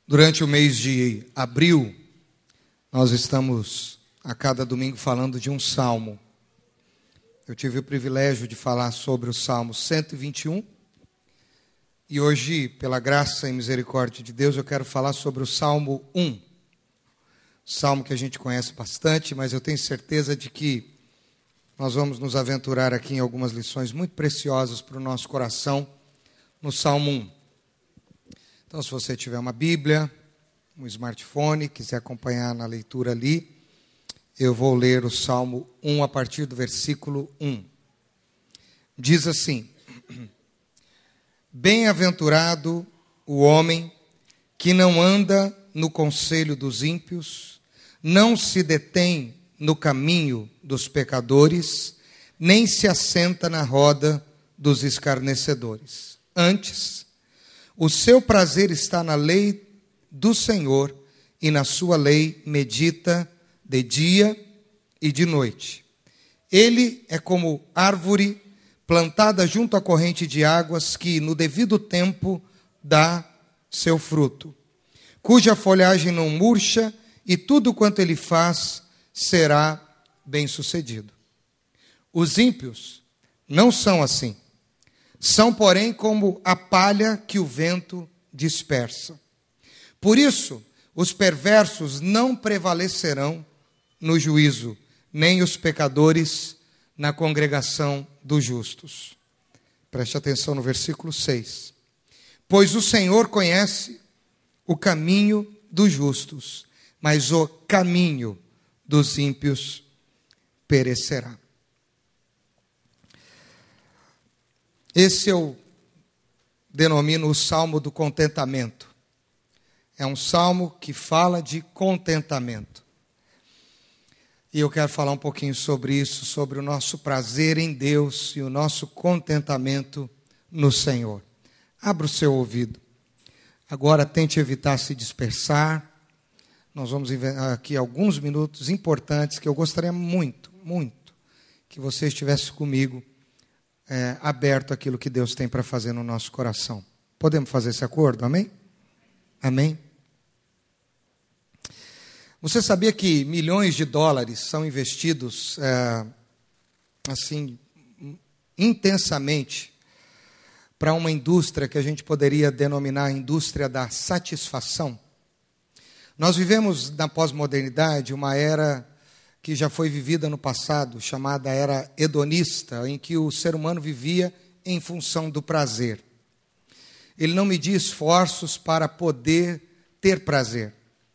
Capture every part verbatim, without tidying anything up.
Durante o mês de abril, nós estamos a cada domingo falando de um salmo. Eu tive o privilégio de falar sobre o Salmo cento e vinte e um. E hoje, pela graça e misericórdia de Deus, eu quero falar sobre o Salmo um. Salmo que a gente conhece bastante, mas eu tenho certeza de que nós vamos nos aventurar aqui em algumas lições muito preciosas para o nosso coração no Salmo um. Então, se você tiver uma Bíblia, um smartphone, quiser acompanhar na leitura ali, eu vou ler o Salmo um a partir do versículo um. Diz assim: Bem-aventurado o homem que não anda no conselho dos ímpios, não se detém no caminho dos pecadores, nem se assenta na roda dos escarnecedores. Antes, o seu prazer está na lei do Senhor, e na sua lei medita de dia e de noite. Ele é como árvore plantada junto à corrente de águas, que no devido tempo dá seu fruto, cuja folhagem não murcha, e tudo quanto ele faz será bem-sucedido. Os ímpios não são assim. São, porém, como a palha que o vento dispersa. Por isso, os perversos não prevalecerão no juízo, nem os pecadores na congregação dos justos. Preste atenção no versículo seis. Pois o Senhor conhece o caminho dos justos, mas o caminho dos ímpios perecerá. Esse eu denomino o Salmo do Contentamento. É um salmo que fala de contentamento. E eu quero falar um pouquinho sobre isso, sobre o nosso prazer em Deus e o nosso contentamento no Senhor. Abra o seu ouvido. Agora tente evitar se dispersar. Nós vamos aqui alguns minutos importantes que eu gostaria muito, muito, que você estivesse comigo, é, aberto àquilo que Deus tem para fazer no nosso coração. Podemos fazer esse acordo? Amém? Amém? Você sabia que milhões de dólares são investidos é, assim intensamente para uma indústria que a gente poderia denominar a indústria da satisfação? Nós vivemos na pós-modernidade uma era que já foi vivida no passado, chamada era hedonista, em que o ser humano vivia em função do prazer. Ele não media esforços para poder ter prazer.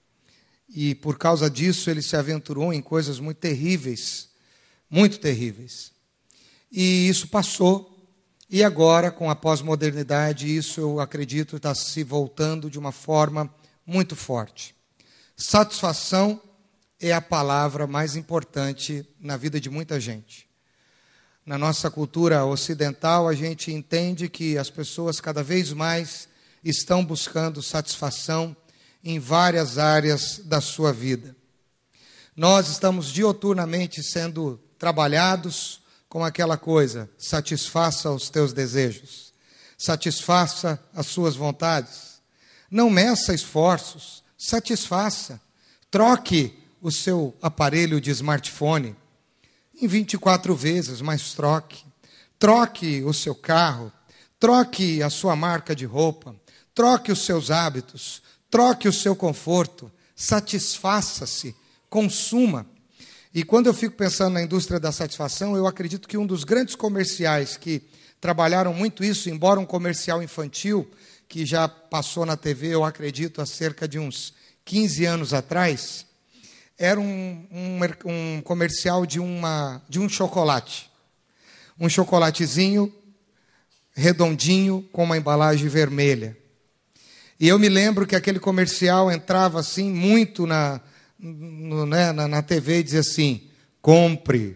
E por causa disso ele se aventurou em coisas muito terríveis, muito terríveis. E isso passou, e agora com a pós-modernidade isso eu acredito está se voltando de uma forma muito forte. Satisfação é a palavra mais importante na vida de muita gente. Na nossa cultura ocidental, a gente entende que as pessoas cada vez mais estão buscando satisfação em várias áreas da sua vida. Nós estamos dioturnamente sendo trabalhados com aquela coisa: satisfaça os teus desejos, satisfaça as suas vontades. Não meça esforços, satisfaça. Troque o seu aparelho de smartphone em vinte e quatro vezes, mas troque. Troque o seu carro, troque a sua marca de roupa, troque os seus hábitos, troque o seu conforto, satisfaça-se, consuma. E quando eu fico pensando na indústria da satisfação, eu acredito que um dos grandes comerciais que trabalharam muito isso, embora um comercial infantil, que já passou na T V, eu acredito, há cerca de uns quinze anos atrás, era um, um, um comercial de, uma, de um chocolate. Um chocolatezinho redondinho com uma embalagem vermelha. E eu me lembro que aquele comercial entrava assim muito na, no, né, na, na T V e dizia assim: compre,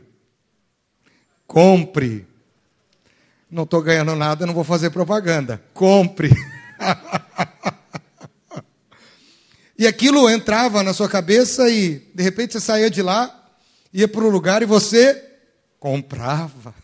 compre. Não estou ganhando nada, não vou fazer propaganda. Compre. E aquilo entrava na sua cabeça e, de repente, você saía de lá, ia para um lugar e você comprava.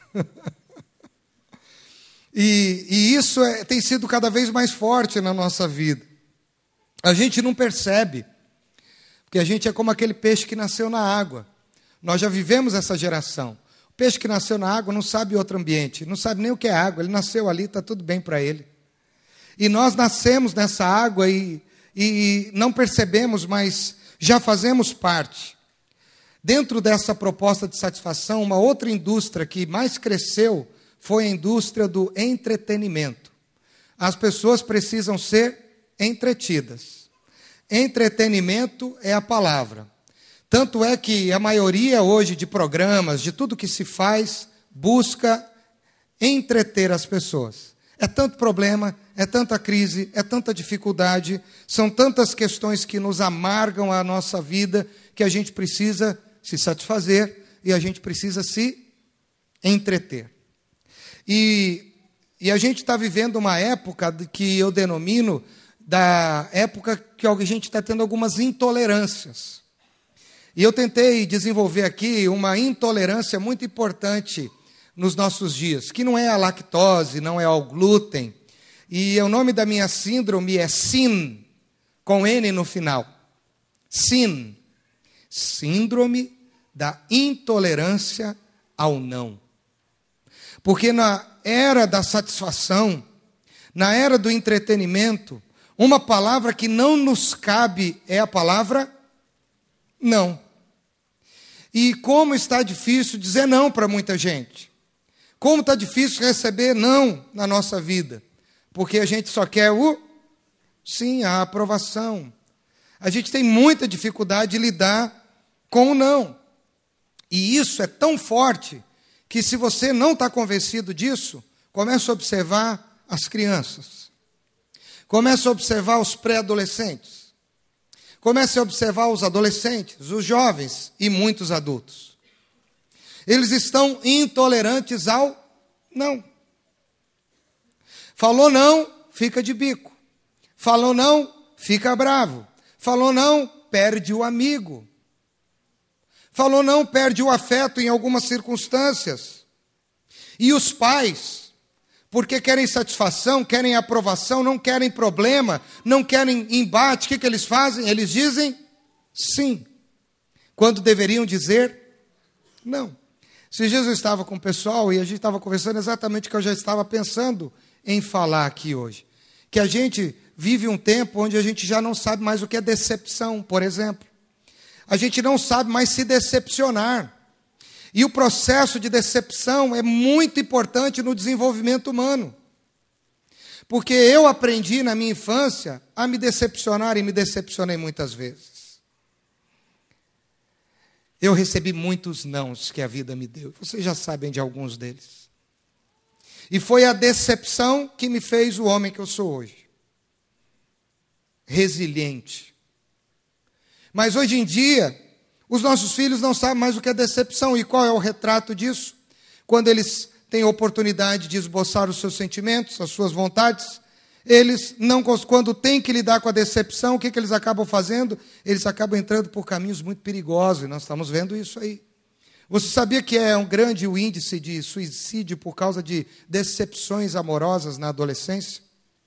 E, e isso é, tem sido cada vez mais forte na nossa vida. A gente não percebe, porque a gente é como aquele peixe que nasceu na água. Nós já vivemos essa geração. O peixe que nasceu na água não sabe outro ambiente, não sabe nem o que é água. Ele nasceu ali, está tudo bem para ele. E nós nascemos nessa água e, e não percebemos, mas já fazemos parte. Dentro dessa proposta de satisfação, uma outra indústria que mais cresceu foi a indústria do entretenimento. As pessoas precisam ser entretidas. Entretenimento é a palavra. Tanto é que a maioria hoje de programas, de tudo que se faz, busca entreter as pessoas. É tanto problema, é tanta crise, é tanta dificuldade, são tantas questões que nos amargam a nossa vida, que a gente precisa se satisfazer e a gente precisa se entreter. E, e a gente está vivendo uma época que eu denomino da época que a gente está tendo algumas intolerâncias. E eu tentei desenvolver aqui uma intolerância muito importante nos nossos dias, que não é a lactose, não é ao glúten. E o nome da minha síndrome é S I N, com N no final. S I N. Síndrome da intolerância ao não. Porque na era da satisfação, na era do entretenimento, uma palavra que não nos cabe é a palavra não. E como está difícil dizer não para muita gente. Como está difícil receber não na nossa vida. Porque a gente só quer o sim, a aprovação. A gente tem muita dificuldade de lidar com o não. E isso é tão forte que se você não está convencido disso, comece a observar as crianças. Comece a observar os pré-adolescentes. Comece a observar os adolescentes, os jovens e muitos adultos. Eles estão intolerantes ao não. Falou não, fica de bico. Falou não, fica bravo. Falou não, perde o amigo. Falou não, perde o afeto em algumas circunstâncias. E os pais, porque querem satisfação, querem aprovação, não querem problema, não querem embate, o que, que eles fazem? Eles dizem sim, quando deveriam dizer não. Esses dias eu estava com o pessoal e a gente estava conversando exatamente o que eu já estava pensando em falar aqui hoje. Que a gente vive um tempo onde a gente já não sabe mais o que é decepção, por exemplo. A gente não sabe mais se decepcionar. E o processo de decepção é muito importante no desenvolvimento humano. Porque eu aprendi na minha infância a me decepcionar e me decepcionei muitas vezes. Eu recebi muitos nãos que a vida me deu. Vocês já sabem de alguns deles. E foi a decepção que me fez o homem que eu sou hoje. Resiliente. Mas hoje em dia, os nossos filhos não sabem mais o que é decepção. E qual é o retrato disso? Quando eles têm a oportunidade de esboçar os seus sentimentos, as suas vontades, eles, não, quando têm que lidar com a decepção, o que, que eles acabam fazendo? Eles acabam entrando por caminhos muito perigosos, e nós estamos vendo isso aí. Você sabia que é um grande o índice de suicídio por causa de decepções amorosas na adolescência?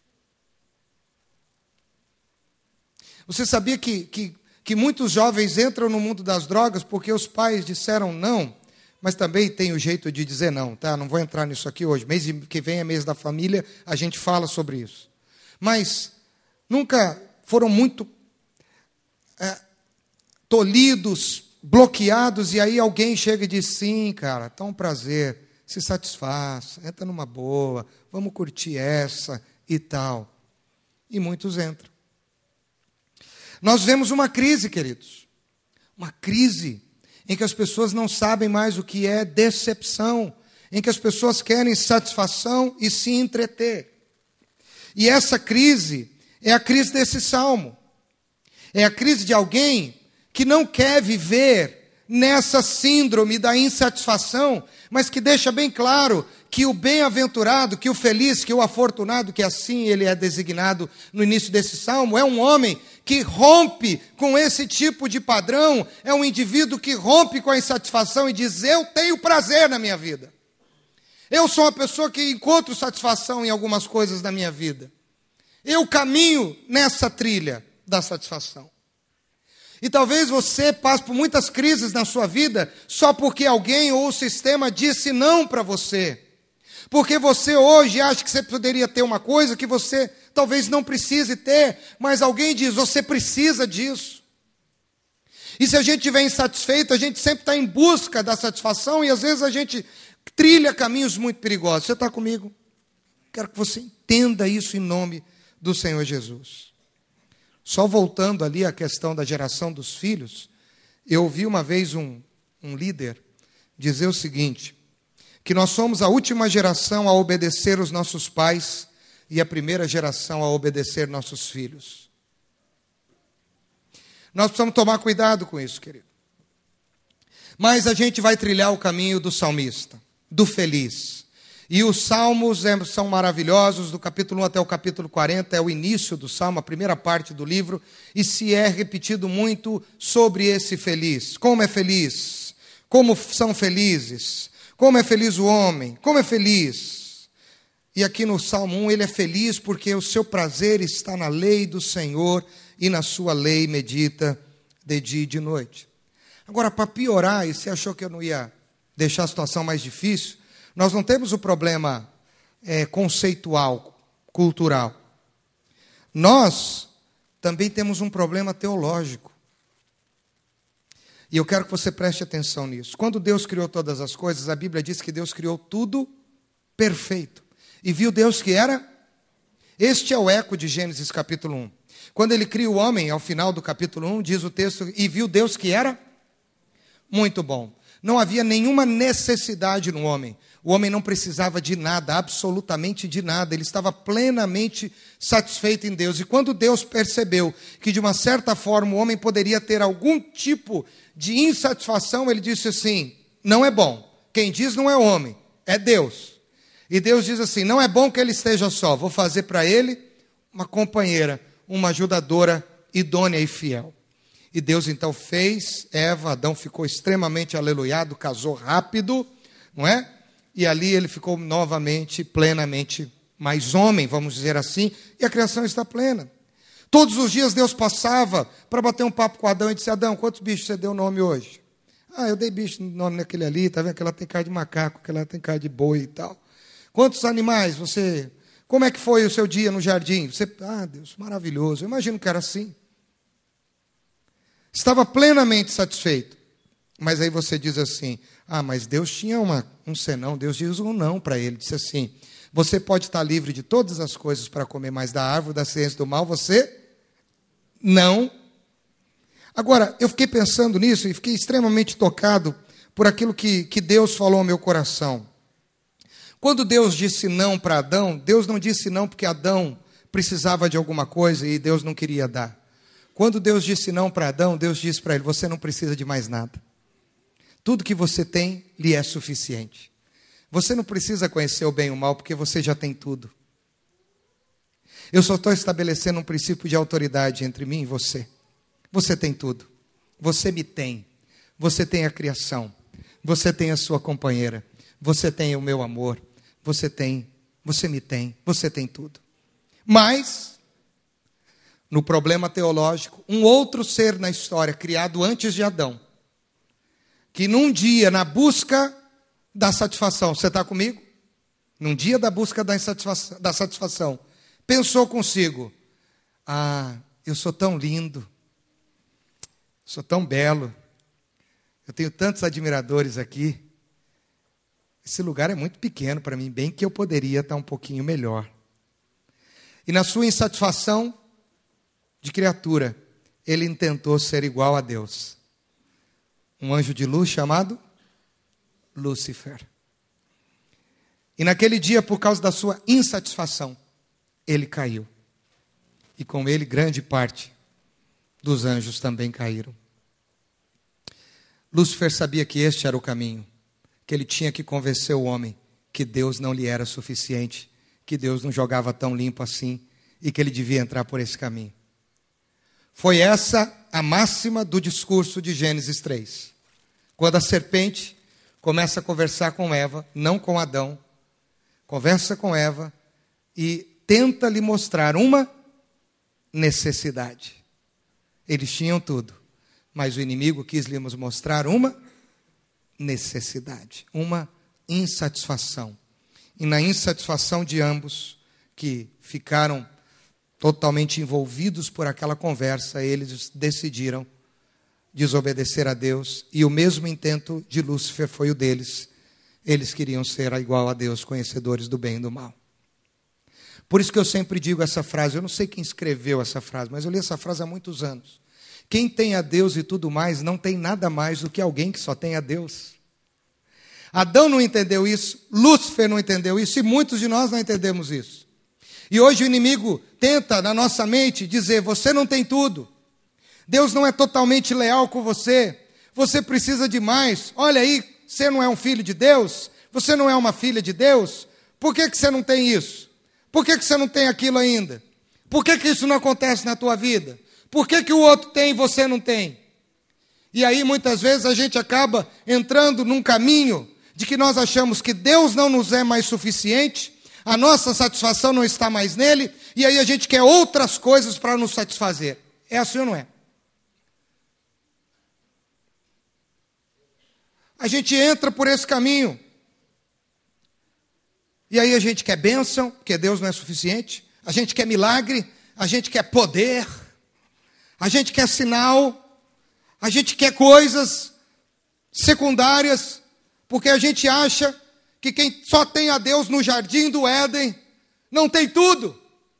Você sabia que... que que muitos jovens entram no mundo das drogas porque os pais disseram não, mas também tem o jeito de dizer não, tá? Não vou entrar nisso aqui hoje. Mês que vem é mês da família, a gente fala sobre isso. Mas nunca foram muito é, tolhidos, bloqueados, e aí alguém chega e diz, sim, cara, tá um prazer, se satisfaz, entra numa boa, vamos curtir essa e tal. E muitos entram. Nós vemos uma crise, queridos, uma crise em que as pessoas não sabem mais o que é decepção, em que as pessoas querem satisfação e se entreter. E essa crise é a crise desse salmo. É a crise de alguém que não quer viver nessa síndrome da insatisfação, mas que deixa bem claro que o bem-aventurado, que o feliz, que o afortunado, que assim ele é designado no início desse salmo, é um homem que rompe com esse tipo de padrão, é um indivíduo que rompe com a insatisfação e diz, eu tenho prazer na minha vida. Eu sou uma pessoa que encontro satisfação em algumas coisas da minha vida. Eu caminho nessa trilha. da satisfação. E talvez você passe por muitas crises na sua vida só porque alguém ou o sistema disse não para você. Porque você hoje acha que você poderia ter uma coisa que você talvez não precise ter, mas alguém diz, você precisa disso. E se a gente estiver insatisfeito, a gente sempre está em busca da satisfação e às vezes a gente trilha caminhos muito perigosos. Você está comigo? Quero que você entenda isso em nome do Senhor Jesus. Só voltando ali à questão da geração dos filhos, eu ouvi uma vez um, um líder dizer o seguinte, que nós somos a última geração a obedecer os nossos pais e a primeira geração a obedecer nossos filhos. Nós precisamos tomar cuidado com isso, querido. Mas a gente vai trilhar o caminho do salmista, do feliz. E os salmos são maravilhosos, do capítulo um até o capítulo quarenta, é o início do salmo, a primeira parte do livro, e se é repetido muito sobre esse feliz. Como é feliz? Como são felizes? Como é feliz o homem? Como é feliz? E aqui no Salmo um, ele é feliz porque o seu prazer está na lei do Senhor e na sua lei medita de dia e de noite. Agora, para piorar, e você achou que eu não ia deixar a situação mais difícil, nós não temos o problema é, conceitual, cultural. Nós também temos um problema teológico. E eu quero que você preste atenção nisso. Quando Deus criou todas as coisas, a Bíblia diz que Deus criou tudo perfeito. E viu Deus que era? Este é o eco de Gênesis capítulo um. Quando ele cria o homem, ao final do capítulo um, diz o texto, e viu Deus que era? Muito bom. Não havia nenhuma necessidade no homem. O homem não precisava de nada, absolutamente de nada. Ele estava plenamente satisfeito em Deus. E quando Deus percebeu que, de uma certa forma, o homem poderia ter algum tipo de insatisfação, ele disse assim, não é bom. Quem diz não é o homem, é Deus. E Deus diz assim, não é bom que ele esteja só. Vou fazer para ele uma companheira, uma ajudadora idônea e fiel. E Deus então fez Eva, Adão ficou extremamente aleluiado, casou rápido, não é? E ali ele ficou novamente, plenamente mais homem, vamos dizer assim, e a criação está plena. Todos os dias Deus passava para bater um papo com Adão e disse, Adão, quantos bichos você deu nome hoje? Ah, eu dei bicho nome naquele ali, tá vendo? Aquela tem cara de macaco, aquela tem cara de boi e tal. Quantos animais você... Como é que foi o seu dia no jardim? Você, ah, Deus, maravilhoso. Eu imagino que era assim. Estava plenamente satisfeito. Mas aí você diz assim, ah, mas Deus tinha uma, um senão, Deus diz um não para ele. Disse assim, você pode estar livre de todas as coisas para comer, mas da árvore da ciência do mal, você não. Agora, eu fiquei pensando nisso e fiquei extremamente tocado por aquilo que, que Deus falou ao meu coração. Quando Deus disse não para Adão, Deus não disse não porque Adão precisava de alguma coisa e Deus não queria dar. Quando Deus disse não para Adão, Deus disse para ele, você não precisa de mais nada. Tudo que você tem lhe é suficiente. Você não precisa conhecer o bem e o mal, porque você já tem tudo. Eu só estou estabelecendo um princípio de autoridade entre mim e você. Você tem tudo. Você me tem. Você tem a criação. Você tem a sua companheira. Você tem o meu amor. Você tem, você me tem. Você tem tudo. Mas... no problema teológico, um outro ser na história, criado antes de Adão, que num dia, na busca da satisfação, você está comigo? Num dia da busca da satisfação, da satisfação, pensou consigo, ah, eu sou tão lindo, sou tão belo, eu tenho tantos admiradores aqui, esse lugar é muito pequeno para mim, bem que eu poderia estar um pouquinho melhor. E na sua insatisfação de criatura, ele intentou ser igual a Deus. Um anjo de luz chamado Lúcifer. E naquele dia, por causa da sua insatisfação, ele caiu. E com ele, grande parte dos anjos também caíram. Lúcifer sabia que este era o caminho, que ele tinha que convencer o homem que Deus não lhe era suficiente, que Deus não jogava tão limpo assim, e que ele devia entrar por esse caminho. Foi essa a máxima do discurso de Gênesis três. Quando a serpente começa a conversar com Eva, não com Adão, conversa com Eva e tenta lhe mostrar uma necessidade. Eles tinham tudo, mas o inimigo quis lhes mostrar uma necessidade, uma insatisfação. E na insatisfação de ambos, que ficaram totalmente envolvidos por aquela conversa, eles decidiram desobedecer a Deus, e o mesmo intento de Lúcifer foi o deles. Eles queriam ser igual a Deus, conhecedores do bem e do mal. Por isso que eu sempre digo essa frase, eu não sei quem escreveu essa frase, mas eu li essa frase há muitos anos. Quem tem a Deus e tudo mais, não tem nada mais do que alguém que só tem a Deus. Adão não entendeu isso, Lúcifer não entendeu isso, e muitos de nós não entendemos isso. E hoje o inimigo tenta, na nossa mente, dizer, você não tem tudo. Deus não é totalmente leal com você. Você precisa de mais. Olha aí, você não é um filho de Deus? Você não é uma filha de Deus? Por que que você não tem isso? Por que que você não tem aquilo ainda? Por que que isso não acontece na tua vida? Por que que o outro tem e você não tem? E aí, muitas vezes, a gente acaba entrando num caminho de que nós achamos que Deus não nos é mais suficiente, a nossa satisfação não está mais nele, e aí a gente quer outras coisas para nos satisfazer. É assim ou não é? A gente entra por esse caminho. E aí a gente quer bênção, porque Deus não é suficiente. A gente quer milagre, a gente quer poder, a gente quer sinal, a gente quer coisas secundárias, porque a gente acha que quem só tem a Deus no jardim do Éden não tem tudo.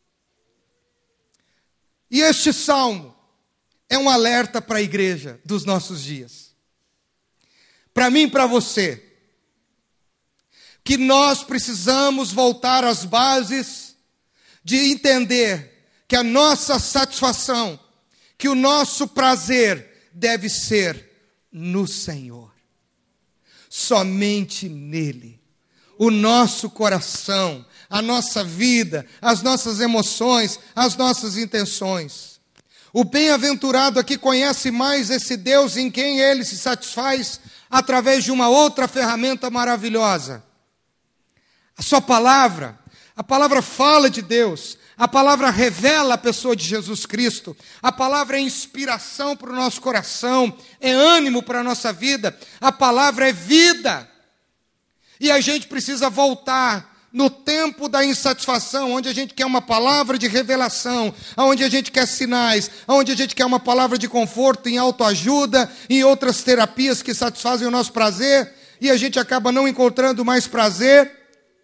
E este salmo é um alerta para a igreja dos nossos dias. Para mim e para você, que nós precisamos voltar às bases de entender que a nossa satisfação, que o nosso prazer deve ser no Senhor. Somente nele. O nosso coração, a nossa vida, as nossas emoções, as nossas intenções. O bem-aventurado aqui conhece mais esse Deus em quem ele se satisfaz através de uma outra ferramenta maravilhosa. A sua palavra, a palavra fala de Deus, a palavra revela a pessoa de Jesus Cristo, a palavra é inspiração para o nosso coração, é ânimo para a nossa vida, a palavra é vida. E a gente precisa voltar no tempo da insatisfação, onde a gente quer uma palavra de revelação, onde a gente quer sinais, onde a gente quer uma palavra de conforto em autoajuda, em outras terapias que satisfazem o nosso prazer, e a gente acaba não encontrando mais prazer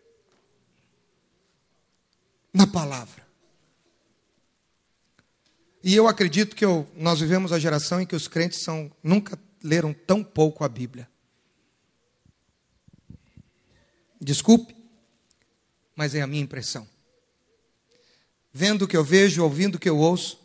na palavra. E eu acredito que eu, nós vivemos a geração em que os crentes são, nunca leram tão pouco a Bíblia. Desculpe, mas é a minha impressão. Vendo o que eu vejo, ouvindo o que eu ouço,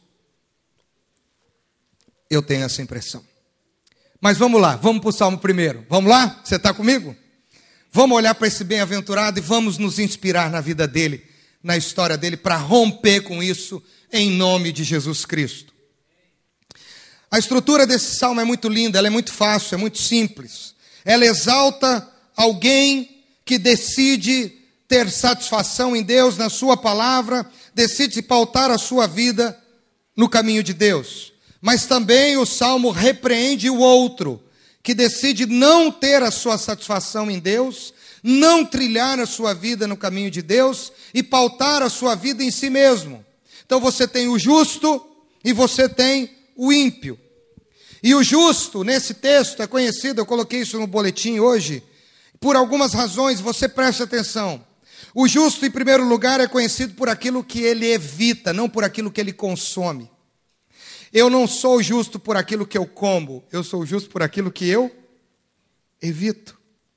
eu tenho essa impressão. Mas vamos lá, vamos para o Salmo primeiro. Vamos lá? Você está comigo? Vamos olhar para esse bem-aventurado e vamos nos inspirar na vida dele, na história dele, para romper com isso em nome de Jesus Cristo. A estrutura desse salmo é muito linda, ela é muito fácil, é muito simples. Ela exalta alguém que decide ter satisfação em Deus, na sua palavra, decide pautar a sua vida no caminho de Deus. Mas também o salmo repreende o outro, que decide não ter a sua satisfação em Deus, não trilhar a sua vida no caminho de Deus e pautar a sua vida em si mesmo. Então você tem o justo e você tem o ímpio. E o justo, nesse texto, é conhecido, eu coloquei isso no boletim hoje, por algumas razões, você preste atenção. O justo, em primeiro lugar, é conhecido por aquilo que ele evita, não por aquilo que ele consome. Eu não sou justo por aquilo que eu como, eu sou justo por aquilo que eu evito.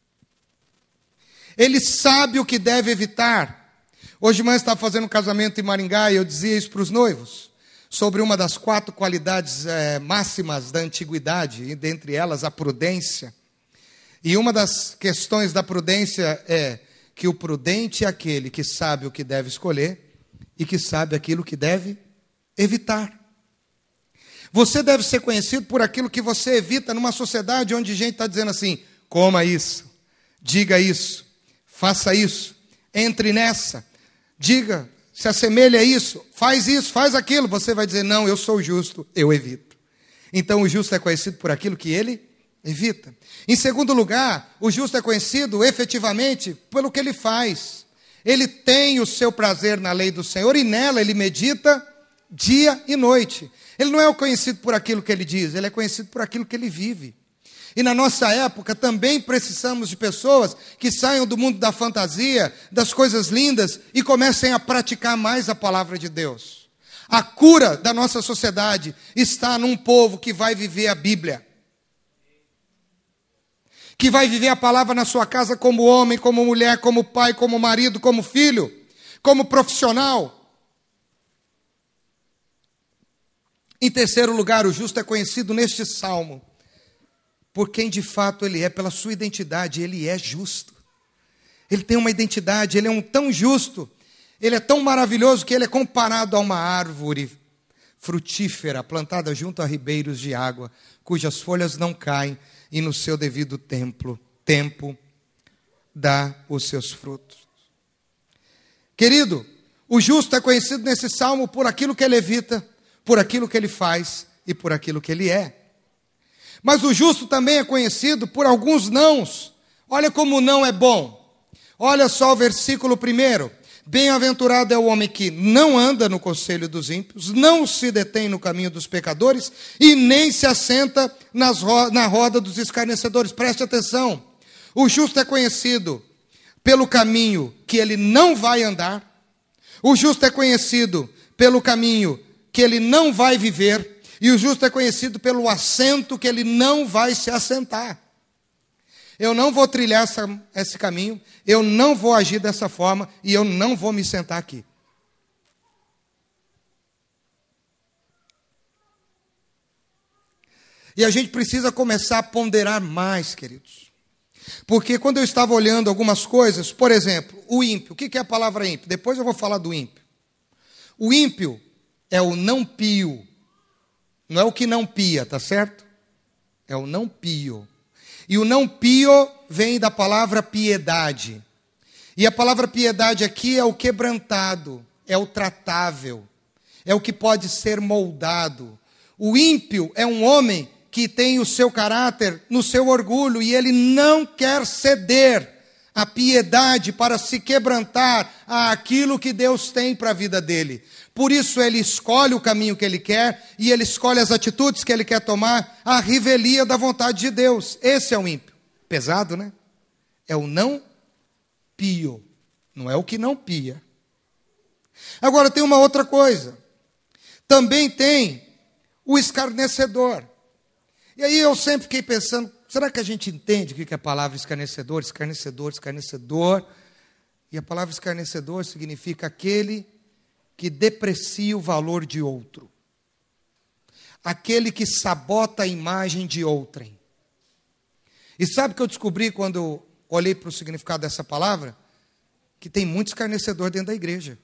Ele sabe o que deve evitar. Hoje de manhã eu estava fazendo um casamento em Maringá e eu dizia isso para os noivos, sobre uma das quatro qualidades é, máximas da antiguidade, e dentre elas a prudência. E uma das questões da prudência é que o prudente é aquele que sabe o que deve escolher e que sabe aquilo que deve evitar. Você deve ser conhecido por aquilo que você evita numa sociedade onde gente está dizendo assim, coma isso, diga isso, faça isso, entre nessa, diga, se assemelha a isso, faz isso, faz aquilo. Você vai dizer, não, eu sou justo, eu evito. Então o justo é conhecido por aquilo que ele evita. Em segundo lugar, o justo é conhecido efetivamente pelo que ele faz. Ele tem o seu prazer na lei do Senhor e nela ele medita dia e noite. Ele não é conhecido por aquilo que ele diz, ele é conhecido por aquilo que ele vive. E na nossa época também precisamos de pessoas que saiam do mundo da fantasia, das coisas lindas e comecem a praticar mais a palavra de Deus. A cura da nossa sociedade está num povo que vai viver a Bíblia. Que vai viver a palavra na sua casa como homem, como mulher, como pai, como marido, como filho, como profissional. Em terceiro lugar, o justo é conhecido neste salmo por quem de fato ele é, pela sua identidade. Ele é justo. Ele tem uma identidade, ele é um tão justo, ele é tão maravilhoso que ele é comparado a uma árvore frutífera plantada junto a ribeiros de água, cujas folhas não caem e no seu devido tempo, tempo dá os seus frutos. Querido, o justo é conhecido nesse salmo por aquilo que ele evita, por aquilo que ele faz e por aquilo que ele é. Mas o justo também é conhecido por alguns nãos. Olha como o não é bom. Olha só o versículo primeiro. Bem-aventurado é o homem que não anda no conselho dos ímpios, não se detém no caminho dos pecadores e nem se assenta nas ro- na roda dos escarnecedores. Preste atenção. O justo é conhecido pelo caminho que ele não vai andar. O justo é conhecido pelo caminho que ele não vai viver. E o justo é conhecido pelo assento que ele não vai se assentar. Eu não vou trilhar essa, esse caminho, eu não vou agir dessa forma e eu não vou me sentar aqui. E a gente precisa começar a ponderar mais, queridos. Porque quando eu estava olhando algumas coisas, por exemplo, o ímpio. O que é a palavra ímpio? Depois eu vou falar do ímpio. O ímpio é o não pio. Não é o que não pia, tá certo? É o não pio. E o não pio vem da palavra piedade. E a palavra piedade aqui é o quebrantado, é o tratável, é o que pode ser moldado. O ímpio é um homem que tem o seu caráter no seu orgulho e ele não quer ceder à piedade para se quebrantar àquilo que Deus tem para a vida dele. Por isso ele escolhe o caminho que ele quer e ele escolhe as atitudes que ele quer tomar, a revelia da vontade de Deus. Esse é o ímpio. Pesado, né? É o não pio. Não é o que não pia. Agora tem uma outra coisa. Também tem o escarnecedor. E aí eu sempre fiquei pensando, será que a gente entende o que é a palavra escarnecedor? Escarnecedor, escarnecedor. E a palavra escarnecedor significa aquele que deprecia o valor de outro. Aquele que sabota a imagem de outrem. E sabe o que eu descobri quando eu olhei para o significado dessa palavra? Que tem muito escarnecedor dentro da igreja.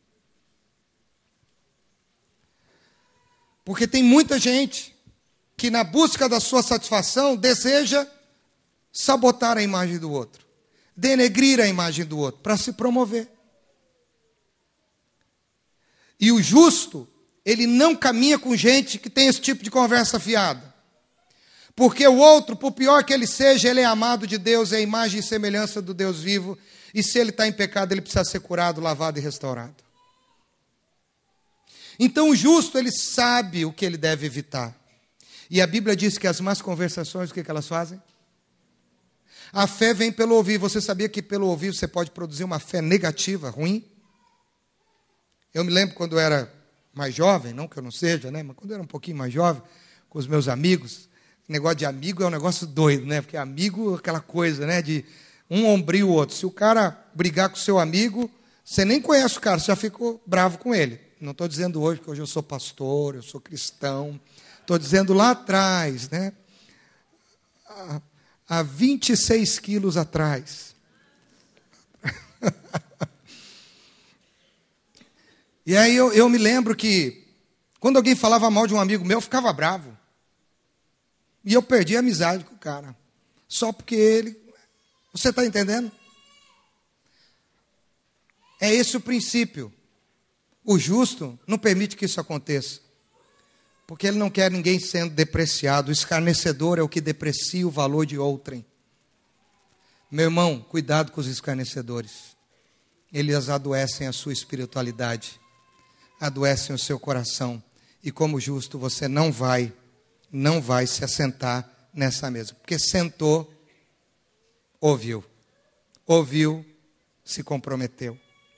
Porque tem muita gente que na busca da sua satisfação deseja sabotar a imagem do outro. Denegrir a imagem do outro para se promover. E o justo, ele não caminha com gente que tem esse tipo de conversa fiada. Porque o outro, por pior que ele seja, ele é amado de Deus, é a imagem e semelhança do Deus vivo. E se ele está em pecado, ele precisa ser curado, lavado e restaurado. Então o justo, ele sabe o que ele deve evitar. E a Bíblia diz que as más conversações, o que, que elas fazem? A fé vem pelo ouvir. Você sabia que pelo ouvir você pode produzir uma fé negativa, ruim? Eu me lembro quando eu era mais jovem, não que eu não seja, né? Mas quando eu era um pouquinho mais jovem, com os meus amigos, o negócio de amigo é um negócio doido, né? Porque amigo é aquela coisa, né? De um ombrir o outro. Se o cara brigar com o seu amigo, você nem conhece o cara, você já ficou bravo com ele. Não estou dizendo hoje, porque hoje eu sou pastor, eu sou cristão. Estou dizendo lá atrás, né? Há, há vinte e seis quilos atrás. E aí eu, eu me lembro que, quando alguém falava mal de um amigo meu, eu ficava bravo. E eu perdi a amizade com o cara. Só porque ele... Você está entendendo? É esse o princípio. O justo não permite que isso aconteça. Porque ele não quer ninguém sendo depreciado. O escarnecedor é o que deprecia o valor de outrem. Meu irmão, cuidado com os escarnecedores. Eles adoecem a sua espiritualidade, adoecem o seu coração. E como justo, você não vai, não vai se assentar nessa mesa. Porque sentou, ouviu. Ouviu, se comprometeu.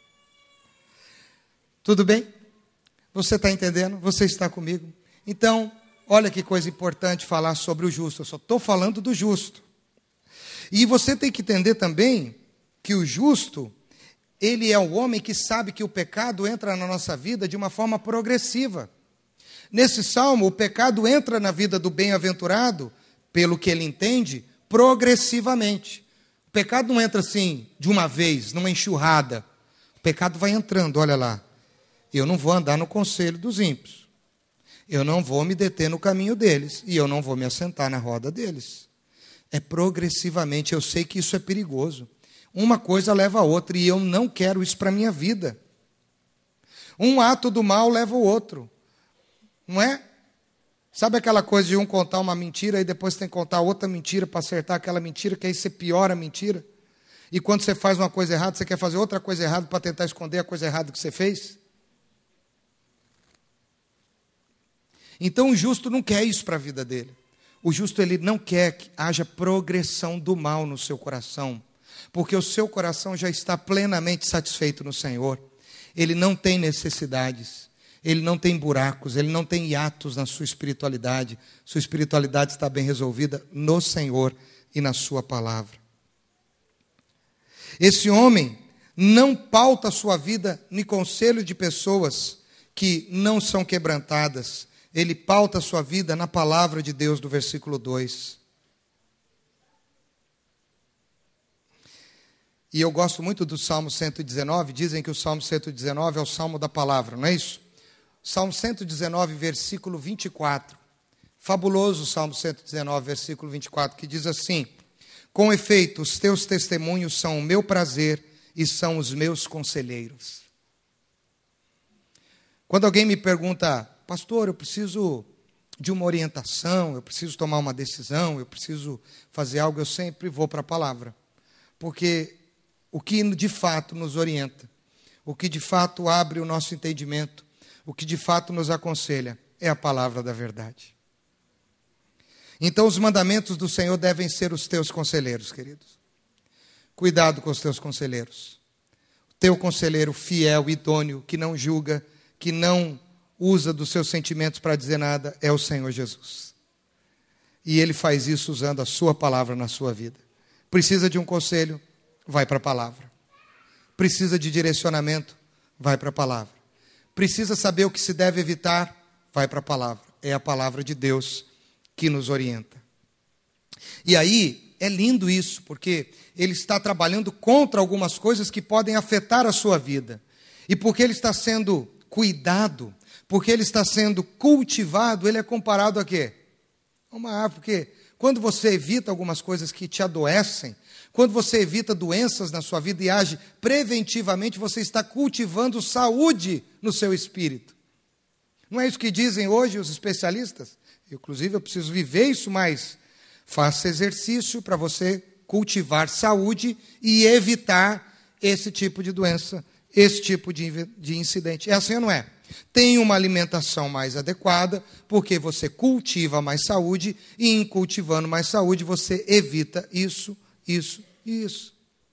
Tudo bem? Você está entendendo? Você está comigo? Então, olha que coisa importante falar sobre o justo. Eu só estou falando do justo. E você tem que entender também que o justo, ele é o homem que sabe que o pecado entra na nossa vida de uma forma progressiva. Nesse salmo, o pecado entra na vida do bem-aventurado, pelo que ele entende, progressivamente. O pecado não entra assim, de uma vez, numa enxurrada. O pecado vai entrando, olha lá. Eu não vou andar no conselho dos ímpios. Eu não vou me deter no caminho deles. E eu não vou me assentar na roda deles. É progressivamente, eu sei que isso é perigoso. Uma coisa leva a outra e eu não quero isso para a minha vida. Um ato do mal leva o outro. Não é? Sabe aquela coisa de um contar uma mentira e depois tem que contar outra mentira para acertar aquela mentira, que aí você piora a mentira? E quando você faz uma coisa errada, você quer fazer outra coisa errada para tentar esconder a coisa errada que você fez? Então o justo não quer isso para a vida dele. O justo, ele não quer que haja progressão do mal no seu coração, porque o seu coração já está plenamente satisfeito no Senhor. Ele não tem necessidades, ele não tem buracos, ele não tem hiatos na sua espiritualidade. Sua espiritualidade está bem resolvida no Senhor e na sua palavra. Esse homem não pauta a sua vida em conselho de pessoas que não são quebrantadas. Ele pauta a sua vida na palavra de Deus, do versículo dois. E eu gosto muito do Salmo cento e dezenove. Dizem que o Salmo cento e dezenove é o Salmo da palavra, não é isso? Salmo cento e dezenove, versículo vinte e quatro. Fabuloso o Salmo cento e dezenove, versículo vinte e quatro, que diz assim: com efeito, os teus testemunhos são o meu prazer e são os meus conselheiros. Quando alguém me pergunta, pastor, eu preciso de uma orientação, eu preciso tomar uma decisão, eu preciso fazer algo, eu sempre vou para a palavra. Porque o que de fato nos orienta, o que de fato abre o nosso entendimento, o que de fato nos aconselha, é a palavra da verdade. Então os mandamentos do Senhor devem ser os teus conselheiros, queridos. Cuidado com os teus conselheiros. O teu conselheiro fiel, idôneo, que não julga, que não usa dos seus sentimentos para dizer nada, é o Senhor Jesus. E Ele faz isso usando a sua palavra na sua vida. Precisa de um conselho? Vai para a palavra. Precisa de direcionamento? Vai para a palavra. Precisa saber o que se deve evitar? Vai para a palavra. É a palavra de Deus que nos orienta. E aí, é lindo isso, porque ele está trabalhando contra algumas coisas que podem afetar a sua vida. E porque ele está sendo cuidado, porque ele está sendo cultivado, ele é comparado a quê? A uma árvore. Porque quando você evita algumas coisas que te adoecem, quando você evita doenças na sua vida e age preventivamente, você está cultivando saúde no seu espírito. Não é isso que dizem hoje os especialistas? Inclusive, eu preciso viver isso, mas faça exercício para você cultivar saúde e evitar esse tipo de doença, esse tipo de, de incidente. É assim ou não é? Tenha uma alimentação mais adequada, porque você cultiva mais saúde, e em cultivando mais saúde, você evita isso, isso e isso.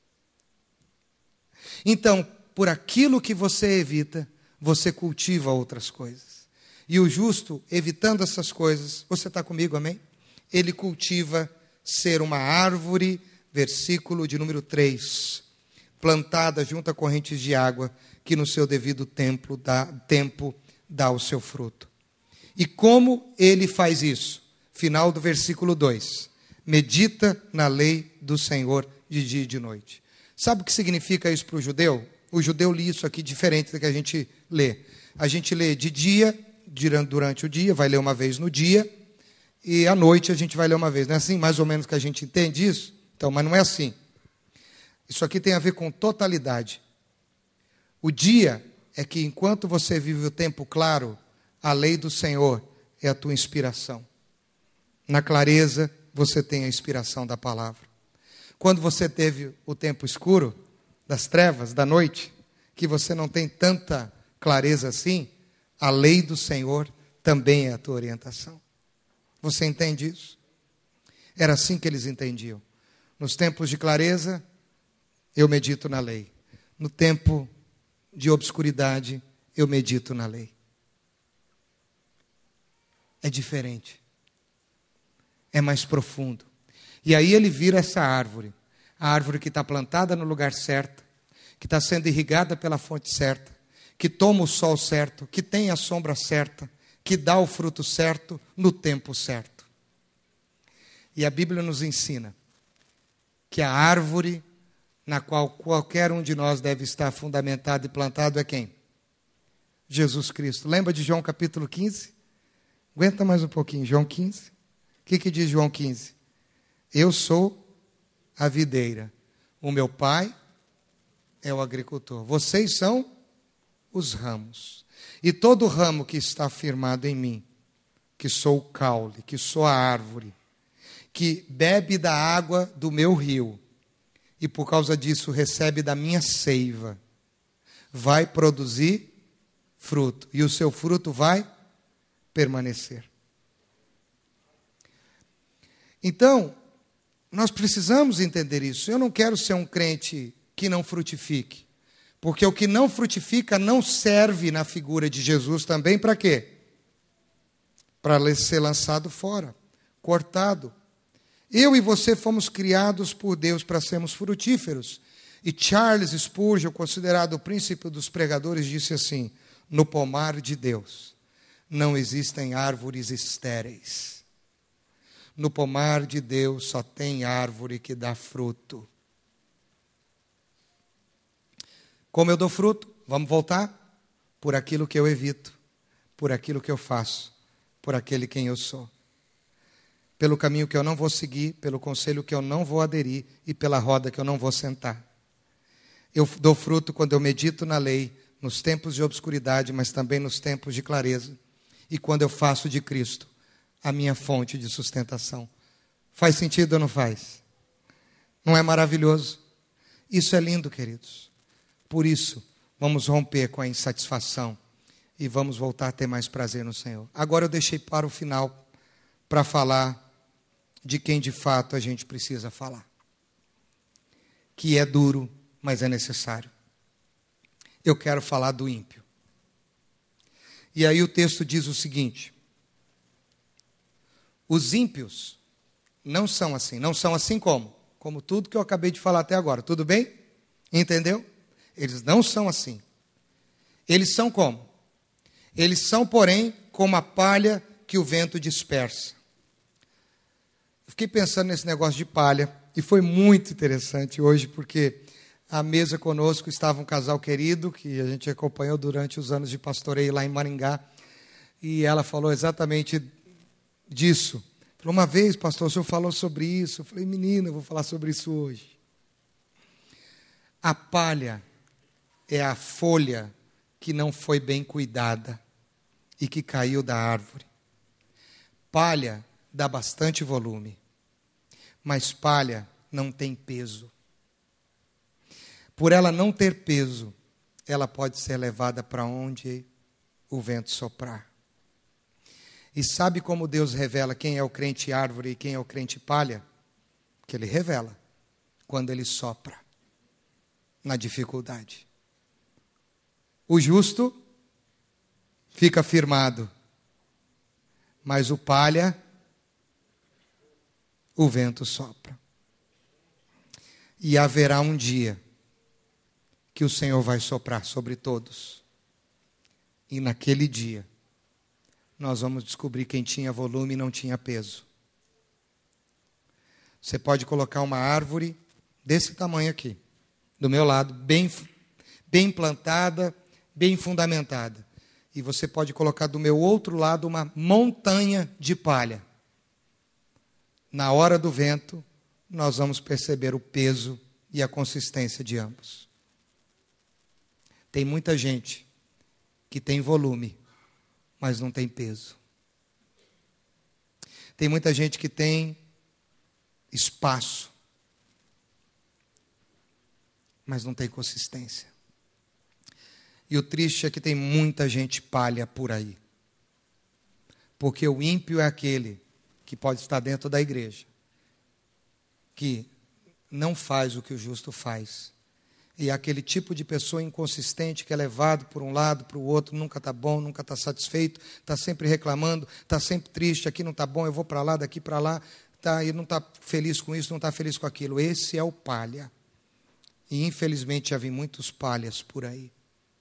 Então, por aquilo que você evita, você cultiva outras coisas. E o justo, evitando essas coisas, você está comigo, amém? Ele cultiva ser uma árvore, versículo de número três, plantada junto a correntes de água, que no seu devido tempo dá, tempo dá o seu fruto. E como ele faz isso? Final do versículo dois. Medita na lei do Senhor de dia e de noite. Sabe o que significa isso para o judeu? O judeu lê isso aqui diferente do que a gente lê. A gente lê de dia, durante o dia, vai ler uma vez no dia, e à noite a gente vai ler uma vez. Não é assim mais ou menos que a gente entende isso? Então, mas não é assim. Isso aqui tem a ver com totalidade. O dia é que enquanto você vive o tempo claro, a lei do Senhor é a tua inspiração. Na clareza, você tem a inspiração da palavra. Quando você teve o tempo escuro, das trevas, da noite, que você não tem tanta clareza assim, a lei do Senhor também é a tua orientação. Você entende isso? Era assim que eles entendiam. Nos tempos de clareza, eu medito na lei. No tempo de obscuridade, eu medito na lei. É diferente. É mais profundo. E aí ele vira essa árvore. A árvore que está plantada no lugar certo, que está sendo irrigada pela fonte certa, que toma o sol certo, que tem a sombra certa, que dá o fruto certo no tempo certo. E a Bíblia nos ensina que a árvore na qual qualquer um de nós deve estar fundamentado e plantado é quem? Jesus Cristo. Lembra de João capítulo quinze? Aguenta mais um pouquinho, João quinze. O que, que diz João quinze? Eu sou a videira, o meu pai é o agricultor. Vocês são os ramos. E todo ramo que está firmado em mim, que sou o caule, que sou a árvore, que bebe da água do meu rio, e por causa disso recebe da minha seiva, vai produzir fruto, e o seu fruto vai permanecer. Então, nós precisamos entender isso. Eu não quero ser um crente que não frutifique, porque o que não frutifica não serve na figura de Jesus também para quê? Para ser lançado fora, cortado. Eu e você fomos criados por Deus para sermos frutíferos. E Charles Spurgeon, considerado o príncipe dos pregadores, disse assim: no pomar de Deus não existem árvores estéreis. No pomar de Deus só tem árvore que dá fruto. Como eu dou fruto? Vamos voltar? Por aquilo que eu evito, por aquilo que eu faço, por aquele quem eu sou. Pelo caminho que eu não vou seguir, pelo conselho que eu não vou aderir e pela roda que eu não vou sentar. Eu dou fruto quando eu medito na lei, nos tempos de obscuridade, mas também nos tempos de clareza. E quando eu faço de Cristo a minha fonte de sustentação. Faz sentido ou não faz? Não é maravilhoso? Isso é lindo, queridos. Por isso, vamos romper com a insatisfação e vamos voltar a ter mais prazer no Senhor. Agora eu deixei para o final para falar de quem de fato a gente precisa falar. Que é duro, mas é necessário. Eu quero falar do ímpio. E aí o texto diz o seguinte: os ímpios não são assim. Não são assim como? Como tudo que eu acabei de falar até agora. Tudo bem? Entendeu? Eles não são assim. Eles são como? Eles são, porém, como a palha que o vento dispersa. Eu fiquei pensando nesse negócio de palha e foi muito interessante hoje, porque à mesa conosco estava um casal querido que a gente acompanhou durante os anos de pastoreio lá em Maringá, e ela falou exatamente disso. Falou: uma vez, pastor, o senhor falou sobre isso. Eu falei: menina, eu vou falar sobre isso hoje. A palha é a folha que não foi bem cuidada e que caiu da árvore. Palha dá bastante volume, mas palha não tem peso. Por ela não ter peso, ela pode ser levada para onde o vento soprar. E sabe como Deus revela quem é o crente árvore e quem é o crente palha? Que Ele revela quando Ele sopra na dificuldade. O justo fica firmado, mas o palha, o vento sopra. E haverá um dia que o Senhor vai soprar sobre todos. E naquele dia, nós vamos descobrir quem tinha volume e não tinha peso. Você pode colocar uma árvore desse tamanho aqui, do meu lado, bem, bem plantada, bem fundamentada. E você pode colocar do meu outro lado uma montanha de palha. Na hora do vento, nós vamos perceber o peso e a consistência de ambos. Tem muita gente que tem volume, mas não tem peso. Tem muita gente que tem espaço, mas não tem consistência. E o triste é que tem muita gente palha por aí. Porque o ímpio é aquele que pode estar dentro da igreja, que não faz o que o justo faz. E é aquele tipo de pessoa inconsistente que é levado por um lado, para o outro, nunca está bom, nunca está satisfeito, está sempre reclamando, está sempre triste, aqui não está bom, eu vou para lá, daqui para lá, tá, e não está feliz com isso, não está feliz com aquilo. Esse é o palha. E infelizmente já vi muitos palhas por aí.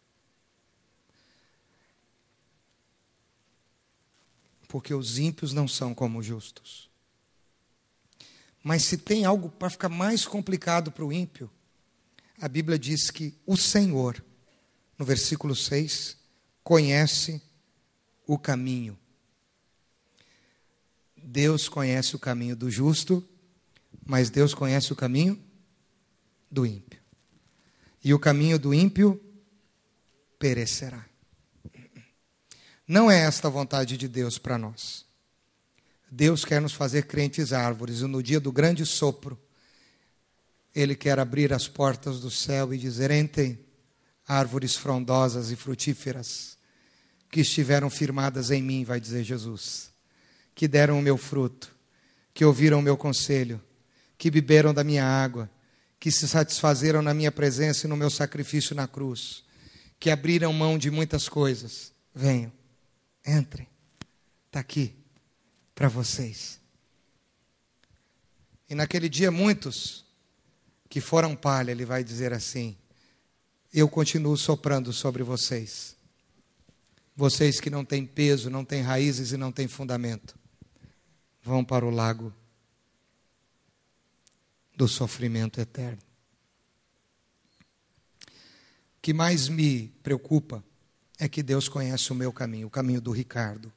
Porque os ímpios não são como os justos. Mas se tem algo para ficar mais complicado para o ímpio, a Bíblia diz que o Senhor, no versículo seis, conhece o caminho. Deus conhece o caminho do justo, mas Deus conhece o caminho do ímpio. E o caminho do ímpio perecerá. Não é esta a vontade de Deus para nós. Deus quer nos fazer crentes árvores, e no dia do grande sopro, Ele quer abrir as portas do céu e dizer: entrem, árvores frondosas e frutíferas, que estiveram firmadas em mim, vai dizer Jesus, que deram o meu fruto, que ouviram o meu conselho, que beberam da minha água, que se satisfazeram na minha presença e no meu sacrifício na cruz, que abriram mão de muitas coisas. Venham, entrem, está aqui para vocês. E naquele dia muitos que foram palha, Ele vai dizer assim: eu continuo soprando sobre vocês. Vocês que não têm peso, não têm raízes e não têm fundamento, vão para o lago do sofrimento eterno. O que mais me preocupa é que Deus conhece o meu caminho, o caminho do Ricardo.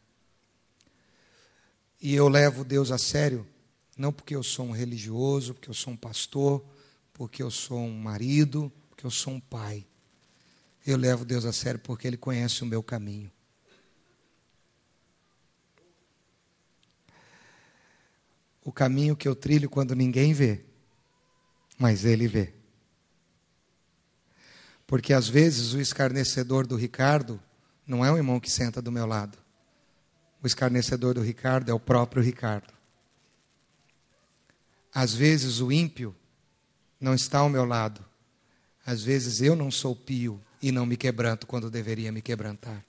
E eu levo Deus a sério, não porque eu sou um religioso, porque eu sou um pastor, porque eu sou um marido, porque eu sou um pai. Eu levo Deus a sério porque Ele conhece o meu caminho. O caminho que eu trilho quando ninguém vê, mas Ele vê. Porque às vezes o escarnecedor do Ricardo não é o irmão que senta do meu lado. O escarnecedor do Ricardo é o próprio Ricardo. Às vezes o ímpio não está ao meu lado. Às vezes eu não sou pio e não me quebranto quando deveria me quebrantar.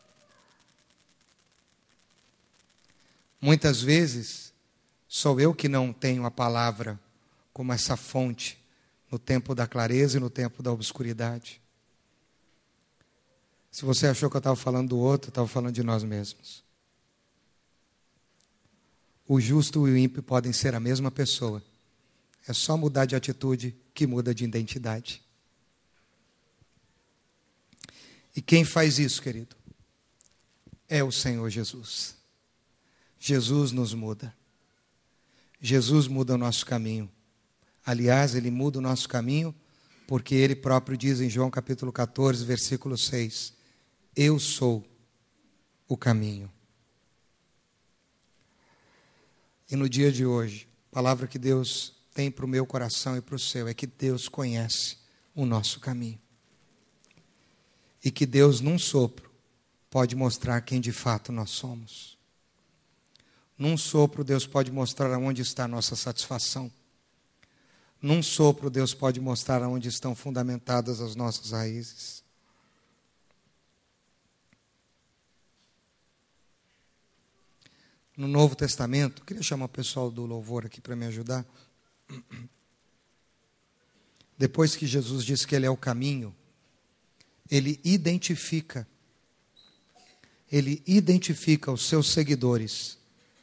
Muitas vezes sou eu que não tenho a palavra como essa fonte no tempo da clareza e no tempo da obscuridade. Se você achou que eu estava falando do outro, eu estava falando de nós mesmos. O justo e o ímpio podem ser a mesma pessoa. É só mudar de atitude que muda de identidade. E quem faz isso, querido? É o Senhor Jesus. Jesus nos muda. Jesus muda o nosso caminho. Aliás, Ele muda o nosso caminho, porque Ele próprio diz em João capítulo catorze, versículo seis, eu sou o caminho. E no dia de hoje, a palavra que Deus tem para o meu coração e para o seu é que Deus conhece o nosso caminho. E que Deus, num sopro, pode mostrar quem de fato nós somos. Num sopro, Deus pode mostrar onde está a nossa satisfação. Num sopro, Deus pode mostrar onde estão fundamentadas as nossas raízes. No Novo Testamento, queria chamar o pessoal do louvor aqui para me ajudar. Depois que Jesus disse que Ele é o caminho, Ele identifica, Ele identifica os seus seguidores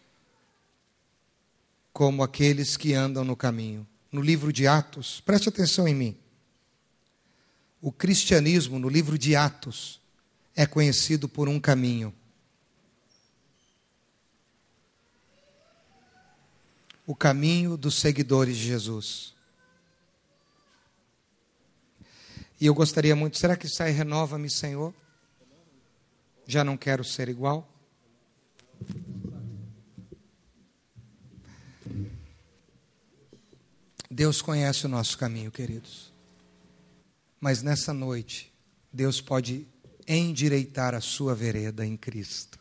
como aqueles que andam no caminho. No livro de Atos, preste atenção em mim. O cristianismo, no livro de Atos, é conhecido por um caminho. O caminho dos seguidores de Jesus. E eu gostaria muito, será que sai renova-me, Senhor? Já não quero ser igual? Deus conhece o nosso caminho, queridos. Mas nessa noite, Deus pode endireitar a sua vereda em Cristo.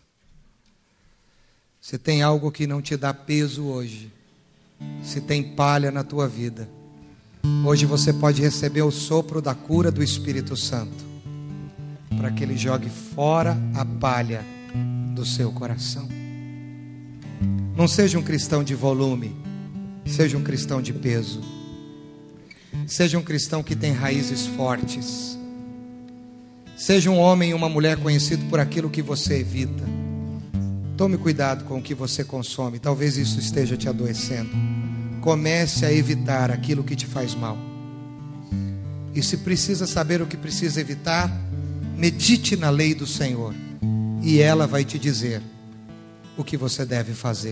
Se tem algo que não te dá peso hoje, se tem palha na tua vida, hoje você pode receber o sopro da cura do Espírito Santo, para que Ele jogue fora a palha do seu coração. Não seja um cristão de volume, seja um cristão de peso. Seja um cristão que tem raízes fortes. Seja um homem e uma mulher conhecido por aquilo que você evita. Tome cuidado com o que você consome. Talvez isso esteja te adoecendo. Comece a evitar aquilo que te faz mal. E se precisa saber o que precisa evitar, medite na lei do Senhor, e ela vai te dizer o que você deve fazer.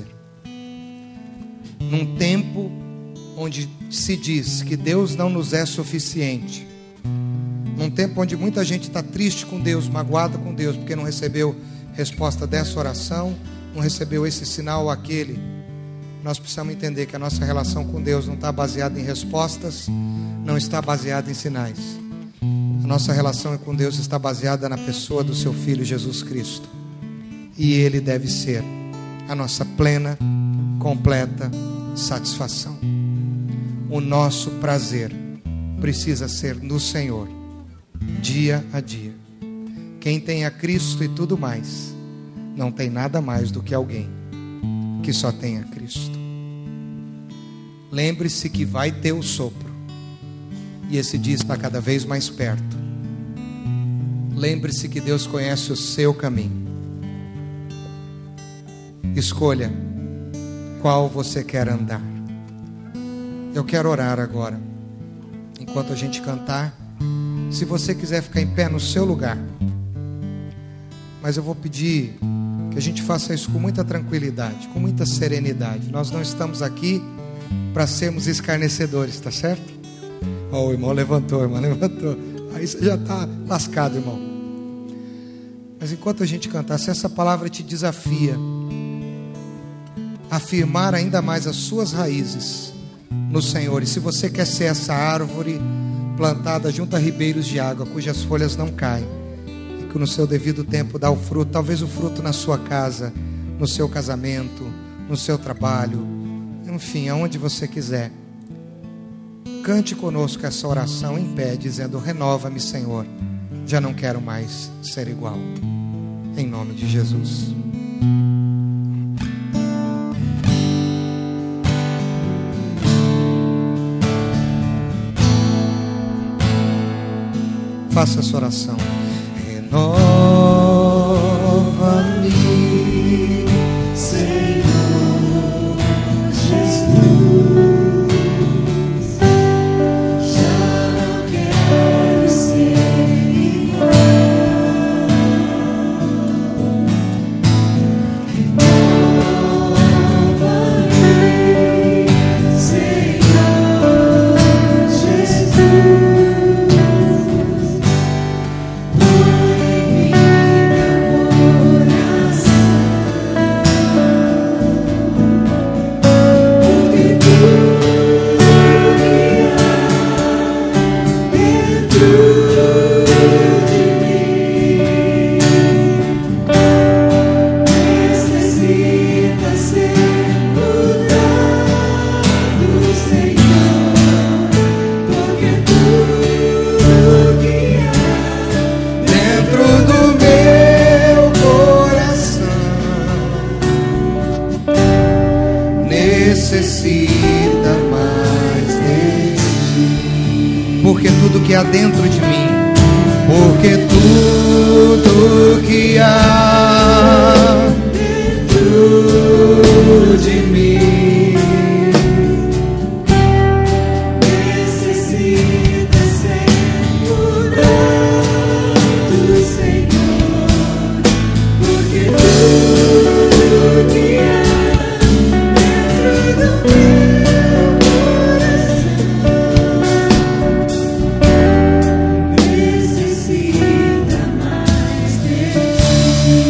Num tempo onde se diz que Deus não nos é suficiente, num tempo onde muita gente está triste com Deus, magoada com Deus, porque não recebeu resposta dessa oração, não recebeu esse sinal ou aquele, nós precisamos entender que a nossa relação com Deus não está baseada em respostas, não está baseada em sinais. A nossa relação com Deus está baseada na pessoa do seu Filho Jesus Cristo, e Ele deve ser a nossa plena, completa satisfação. O nosso prazer precisa ser no Senhor, dia a dia. Quem tem a Cristo e tudo mais, não tem nada mais do que alguém que só tem a Cristo. Lembre-se que vai ter o sopro, e esse dia está cada vez mais perto. Lembre-se que Deus conhece o seu caminho. Escolha qual você quer andar. Eu quero orar agora, enquanto a gente cantar. Se você quiser ficar em pé no seu lugar, mas eu vou pedir que a gente faça isso com muita tranquilidade, com muita serenidade. Nós não estamos aqui para sermos escarnecedores, tá certo? Ó, oh, o irmão levantou, o irmão levantou. Aí você já está lascado, irmão. Mas enquanto a gente cantar, se essa palavra te desafia a afirmar ainda mais as suas raízes no Senhor, e se você quer ser essa árvore plantada junto a ribeiros de água, cujas folhas não caem, e que no seu devido tempo dá o fruto, talvez o fruto na sua casa, no seu casamento, no seu trabalho, enfim, aonde você quiser, cante conosco essa oração em pé, dizendo: renova-me, Senhor, já não quero mais ser igual, em nome de Jesus. Faça essa oração. Renova-me, Senhor Jesus, já não quero ser igual. Renova-me, Senhor Jesus. Necessita mais de ti, porque tudo que há dentro de mim, porque tudo que há dentro de mim necessita ser mudado, Senhor, porque tudo que há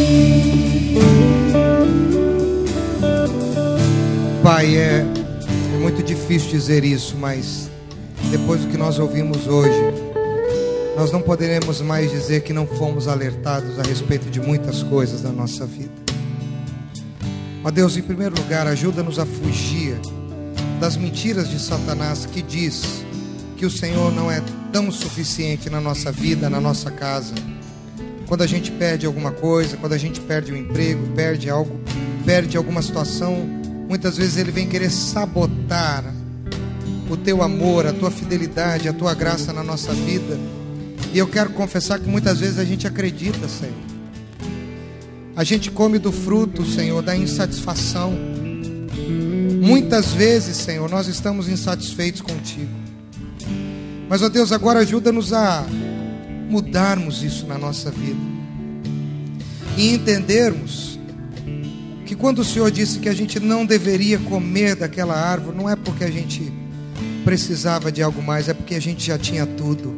Pai, é É muito difícil dizer isso, mas depois do que nós ouvimos hoje, nós não poderemos mais dizer que não fomos alertados a respeito de muitas coisas da nossa vida. Ó Deus, em primeiro lugar, ajuda-nos a fugir das mentiras de Satanás, que diz que o Senhor não é tão suficiente na nossa vida, na nossa casa. Quando a gente perde alguma coisa, quando a gente perde um emprego, perde algo, perde alguma situação, muitas vezes ele vem querer sabotar o teu amor, a tua fidelidade, a tua graça na nossa vida. E eu quero confessar que muitas vezes a gente acredita, Senhor. A gente come do fruto, Senhor, da insatisfação. Muitas vezes, Senhor, nós estamos insatisfeitos contigo. Mas, ó Deus, agora ajuda-nos a mudarmos isso na nossa vida. E entendermos que quando o Senhor disse que a gente não deveria comer daquela árvore, não é porque a gente precisava de algo mais, é porque a gente já tinha tudo.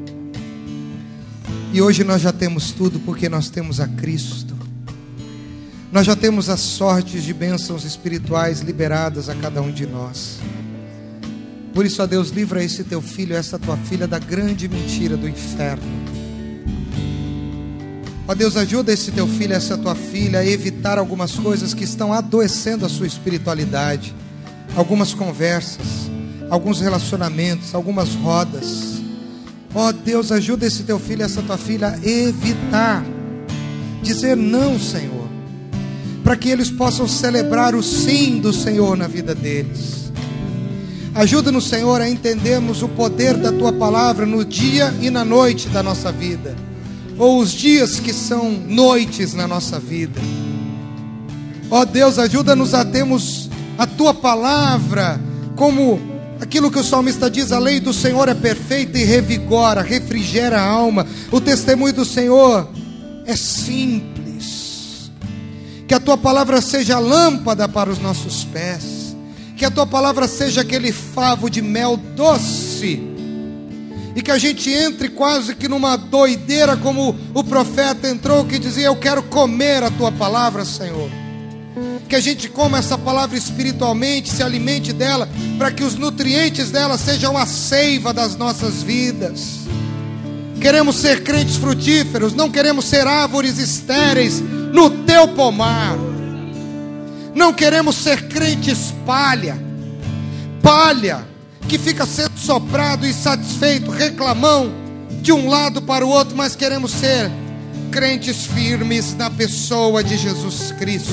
E hoje nós já temos tudo porque nós temos a Cristo. Nós já temos as sortes de bênçãos espirituais liberadas a cada um de nós. Por isso, ó Deus, livra esse teu filho, essa tua filha da grande mentira do inferno. Ó Deus, ajuda esse teu filho, essa tua filha a evitar algumas coisas que estão adoecendo a sua espiritualidade. Algumas conversas, alguns relacionamentos, algumas rodas. Ó Deus, ajuda esse teu filho, essa tua filha a evitar dizer não, Senhor, para que eles possam celebrar o sim do Senhor na vida deles. Ajuda-nos, Senhor, a entendermos o poder da tua palavra no dia e na noite da nossa vida, ou os dias que são noites na nossa vida. Ó Deus, ajuda-nos a termos a tua palavra como aquilo que o salmista diz: a lei do Senhor é perfeita e revigora, refrigera a alma. O testemunho do Senhor é simples. Que a tua palavra seja lâmpada para os nossos pés. Que a tua palavra seja aquele favo de mel doce. E que a gente entre quase que numa doideira, como o profeta entrou, que dizia: eu quero comer a tua palavra, Senhor. Que a gente coma essa palavra espiritualmente, se alimente dela, para que os nutrientes dela sejam a seiva das nossas vidas. Queremos ser crentes frutíferos, não queremos ser árvores estéreis no teu pomar. Não queremos ser crentes palha, palha que fica sendo soprado, insatisfeito, reclamão de um lado para o outro, mas queremos ser crentes firmes na pessoa de Jesus Cristo.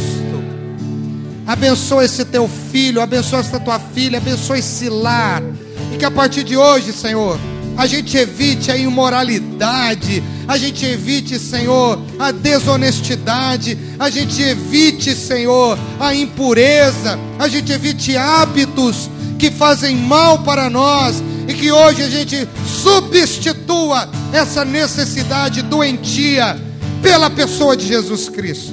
Abençoa esse teu filho, abençoa essa tua filha, abençoa esse lar. E que a partir de hoje, Senhor, a gente evite a imoralidade, a gente evite, Senhor, a desonestidade, a gente evite, Senhor, a impureza, a gente evite hábitos que fazem mal para nós, e que hoje a gente substitua essa necessidade doentia pela pessoa de Jesus Cristo.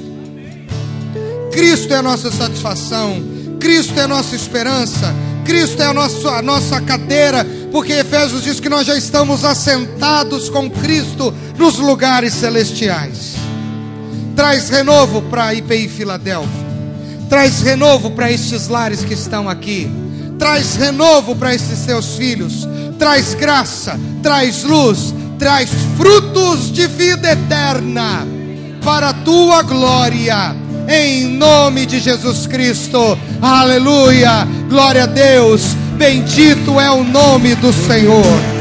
Cristo é a nossa satisfação, Cristo é a nossa esperança, Cristo é a nossa, a nossa cadeira, porque Efésios diz que nós já estamos assentados com Cristo nos lugares celestiais. Traz renovo para a I P I Filadélfia, traz renovo para estes lares que estão aqui, traz renovo para esses teus filhos, traz graça, traz luz, traz frutos de vida eterna para a tua glória. Em nome de Jesus Cristo, aleluia, glória a Deus, bendito é o nome do Senhor.